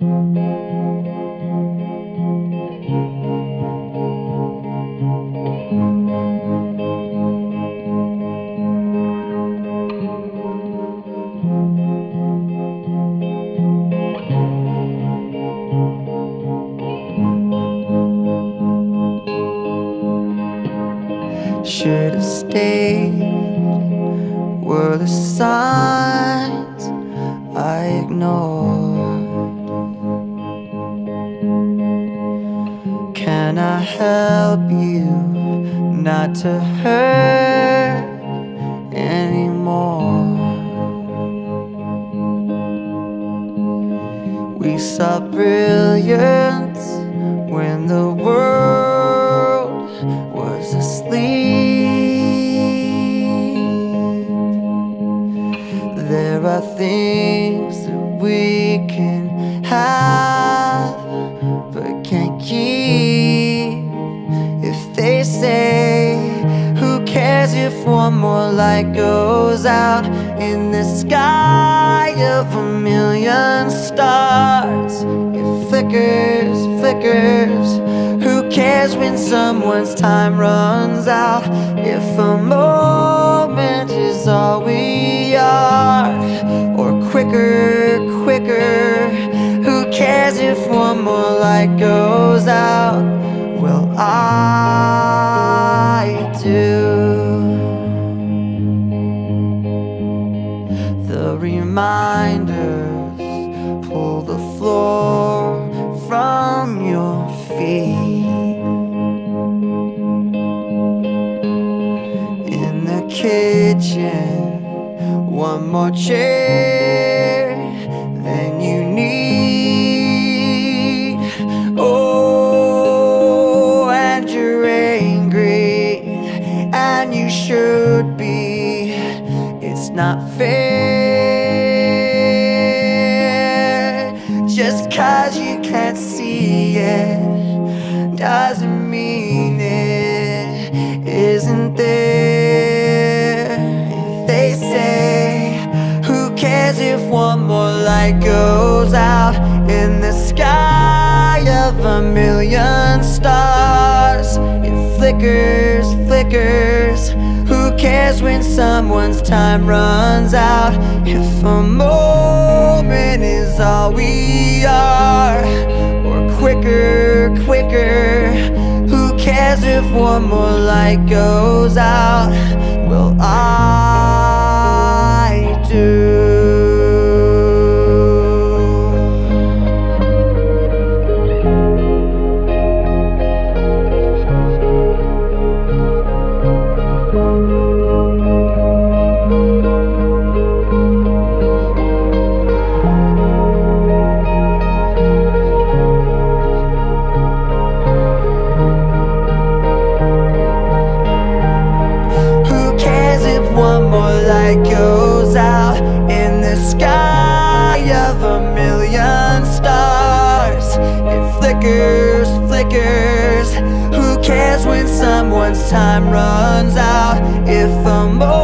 Should have stayed, were the signs I ignored. Can I help you not to hurt anymore? We saw brilliance when the world was asleep. There are things that we can have but can't keep. If they say, who cares if one more light goes out in the sky of a million stars? It flickers, flickers. Who cares when someone's time runs out? If a moment is all we are, or quicker, quicker. Who cares if one more light goes out? Well, I do. The reminders pull the floor from your feet. In the kitchen, one more chair than you need. Oh, and you're angry, and you should be. It's not fair. Just 'cause you can't see it doesn't mean it isn't there. If they say, who cares if one more light goes out in the sky of a million stars? It flickers, flickers. Who cares when someone's time runs out? If a moment is all we are, or quicker, quicker. Who cares if one more light goes out? Well, I do. One more light goes out in the sky of a million stars. It flickers, flickers. Who cares when someone's time runs out? If a moment